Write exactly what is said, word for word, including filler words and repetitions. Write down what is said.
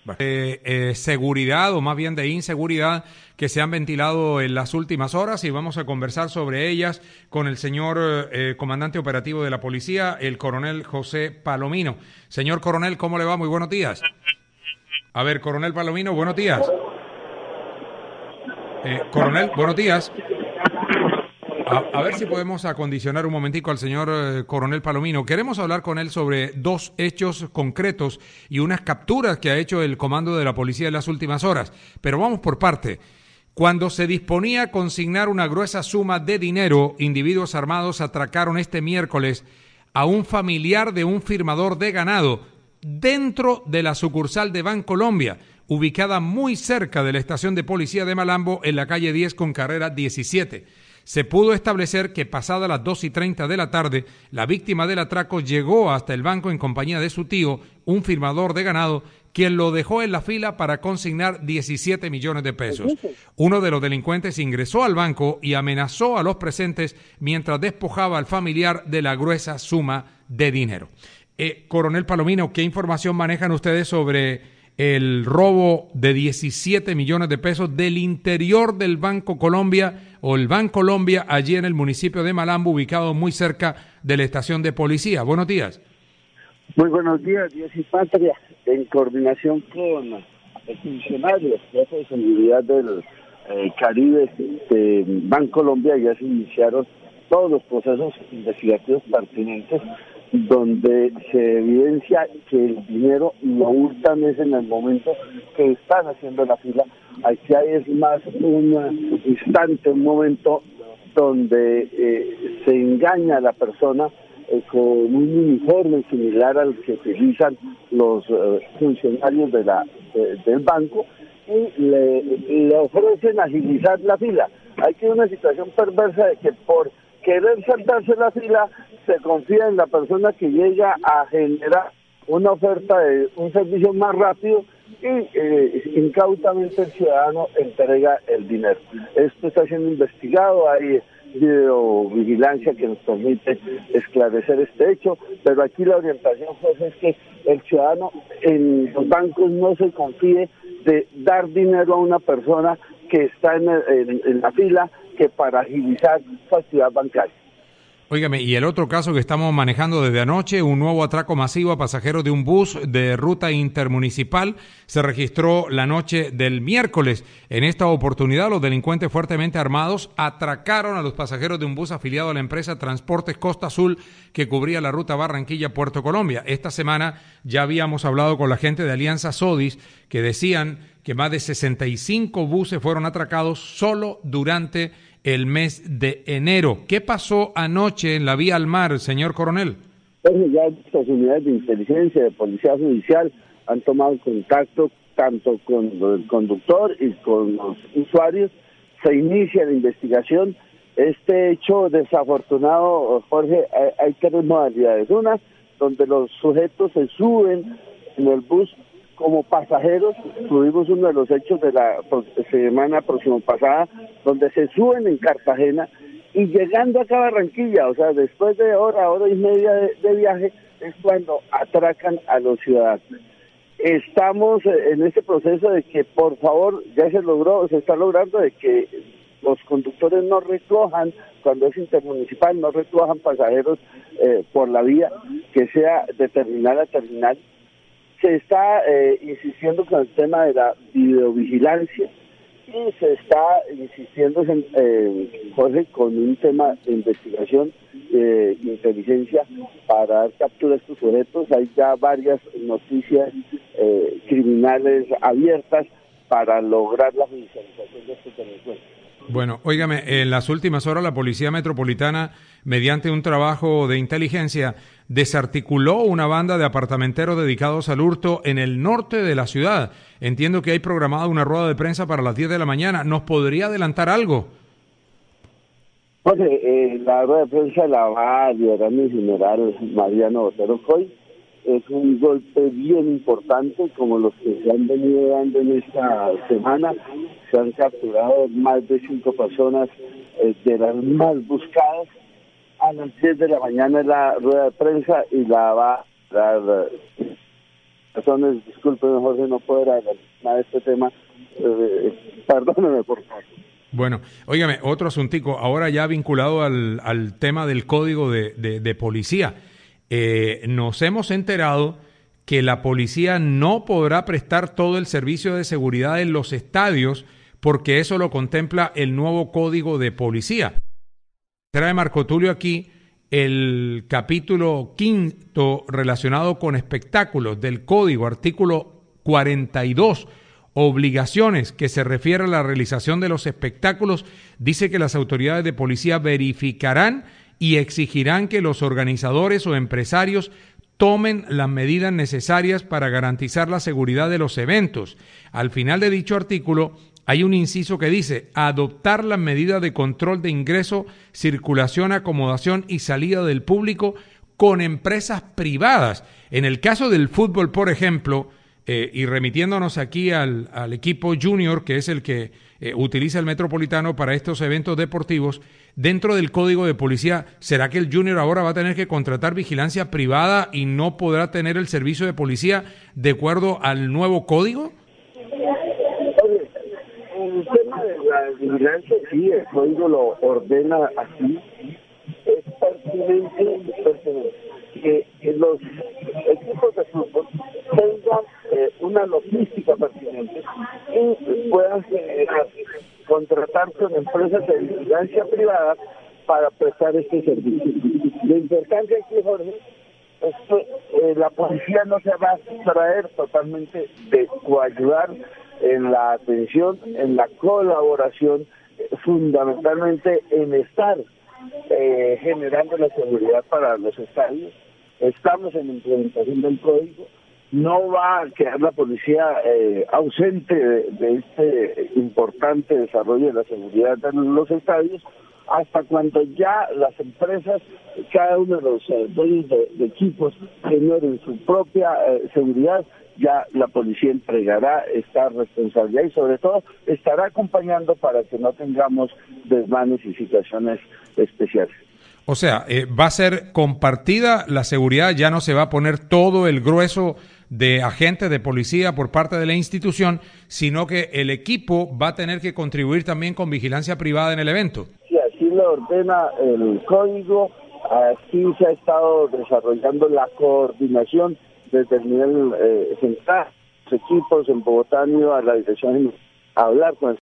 Eh, eh, seguridad o más bien de inseguridad que se han ventilado en las últimas horas y vamos a conversar sobre ellas con el señor eh, comandante operativo de la policía, el coronel José Palomino. Señor coronel, ¿cómo le va? Muy buenos días. A ver, coronel Palomino, buenos días. Eh, coronel, buenos días. A, a ver si podemos acondicionar un momentico al señor eh, coronel Palomino. Queremos hablar con él sobre dos hechos concretos y unas capturas que ha hecho el comando de la policía en las últimas horas. Pero vamos por parte. Cuando se disponía a consignar una gruesa suma de dinero, individuos armados atracaron este miércoles a un familiar de un firmador de ganado dentro de la sucursal de Bancolombia, ubicada muy cerca de la estación de policía de Malambo en la calle diez con carrera diecisiete. Se pudo establecer que pasadas las dos y treinta de la tarde, la víctima del atraco llegó hasta el banco en compañía de su tío, un firmador de ganado, quien lo dejó en la fila para consignar diecisiete millones de pesos. Uno de los delincuentes ingresó al banco y amenazó a los presentes mientras despojaba al familiar de la gruesa suma de dinero. Eh, Coronel Palomino, ¿qué información manejan ustedes sobre el robo de diecisiete millones de pesos del interior del Banco Colombia o el Bancolombia allí en el municipio de Malambo, ubicado muy cerca de la estación de policía? Buenos días. Muy buenos días, Dios y Patria. En coordinación con el funcionario, el jefe de seguridad del eh, Caribe de Bancolombia, ya se iniciaron todos los procesos investigativos pertinentes donde se evidencia que el dinero lo hurtan es en el momento que están haciendo la fila. Aquí hay es más un instante, un momento donde eh, se engaña a la persona eh, con un uniforme similar al que utilizan los eh, funcionarios de la de, del banco y le, le ofrecen agilizar la fila. Hay que una situación perversa de que por querer saltarse la fila se confía en la persona que llega a generar una oferta de un servicio más rápido y eh, incautamente el ciudadano entrega el dinero. Esto está siendo investigado, hay videovigilancia que nos permite esclarecer este hecho, pero aquí la orientación, José, es que el ciudadano en los bancos no se confíe de dar dinero a una persona que está en, en, en la fila, que para agilizar su actividad bancaria. Óigame, y el otro caso que estamos manejando desde anoche, un nuevo atraco masivo a pasajeros de un bus de ruta intermunicipal, se registró la noche del miércoles. En esta oportunidad, los delincuentes fuertemente armados atracaron a los pasajeros de un bus afiliado a la empresa Transportes Costa Azul que cubría la ruta Barranquilla-Puerto Colombia. Esta semana ya habíamos hablado con la gente de Alianza Sodis que decían que más de sesenta y cinco buses fueron atracados solo durante el mes de enero. ¿Qué pasó anoche en la vía al mar, señor coronel? Pues ya estas unidades de inteligencia, de policía judicial, han tomado contacto tanto con el conductor y con los usuarios. Se inicia la investigación. Este hecho desafortunado, Jorge, hay, hay tres modalidades. Una, donde los sujetos se suben en el bus como pasajeros. Tuvimos uno de los hechos de la semana próxima pasada, donde se suben en Cartagena y llegando acá a Barranquilla, o sea, después de hora, hora y media de, de viaje, es cuando atracan a los ciudadanos. Estamos en este proceso de que, por favor, ya se logró, se está logrando de que los conductores no recojan, cuando es intermunicipal, no recojan pasajeros eh, por la vía, que sea de terminal a terminal. Se está eh, insistiendo con el tema de la videovigilancia y se está insistiendo, en, eh, Jorge, con un tema de investigación, eh, inteligencia para dar captura a estos sujetos. Hay ya varias noticias eh, criminales abiertas para lograr la judicialización de estos delincuentes. Bueno, óigame, en las últimas horas la Policía Metropolitana, mediante un trabajo de inteligencia, desarticuló una banda de apartamenteros dedicados al hurto en el norte de la ciudad. Entiendo que hay programada una rueda de prensa para las diez de la mañana. ¿Nos podría adelantar algo? Jorge, eh, la rueda de prensa la va a liderar mi general Mariano Botero Coy. Es un golpe bien importante, como los que se han venido dando en esta semana. Se han capturado más de cinco personas eh, de las más buscadas. A las diez de la mañana es la rueda de prensa y la va a dar razones, discúlpeme Jorge, no poder adelantar nada de este tema, eh, perdóneme por favor. Bueno, óigame, otro asuntico, ahora ya vinculado al, al tema del código de, de, de policía. Eh, nos hemos enterado que la policía no podrá prestar todo el servicio de seguridad en los estadios porque eso lo contempla el nuevo código de policía. Trae Marco Tulio aquí el capítulo quinto relacionado con espectáculos del código, artículo cuarenta y dos, obligaciones, que se refiere a la realización de los espectáculos. Dice que las autoridades de policía verificarán y exigirán que los organizadores o empresarios tomen las medidas necesarias para garantizar la seguridad de los eventos. Al final de dicho artículo hay un inciso que dice adoptar las medidas de control de ingreso, circulación, acomodación y salida del público con empresas privadas. En el caso del fútbol, por ejemplo, eh, y remitiéndonos aquí al, al equipo junior, que es el que eh, utiliza el Metropolitano para estos eventos deportivos, dentro del código de policía, ¿será que el junior ahora va a tener que contratar vigilancia privada y no podrá tener el servicio de policía de acuerdo al nuevo código? El tema de la vigilancia, sí, el código lo ordena así. Es pertinente, pertinente que, que los equipos de fútbol tengan eh, una logística pertinente y puedan generar, contratar con empresas de vigilancia privada para prestar este servicio. Lo importante aquí, Jorge, es que eh, la policía no se va a abstraer totalmente de coayudar en la atención, en la colaboración, eh, fundamentalmente en estar eh, generando la seguridad para los estadios. Estamos en implementación del código. No va a quedar la policía eh, ausente de, de este importante desarrollo de la seguridad en los estadios hasta cuando ya las empresas, cada uno de los eh, dueños de, de equipos generen su propia eh, seguridad. Ya la policía entregará esta responsabilidad y sobre todo estará acompañando para que no tengamos desmanes y situaciones especiales. O sea, eh, va a ser compartida la seguridad, ya no se va a poner todo el grueso de agentes de policía por parte de la institución, sino que el equipo va a tener que contribuir también con vigilancia privada en el evento. Sí, así lo ordena el código, así se ha estado desarrollando la coordinación desde el nivel eh, central, los equipos en Bogotá han ido a la dirección a hablar con el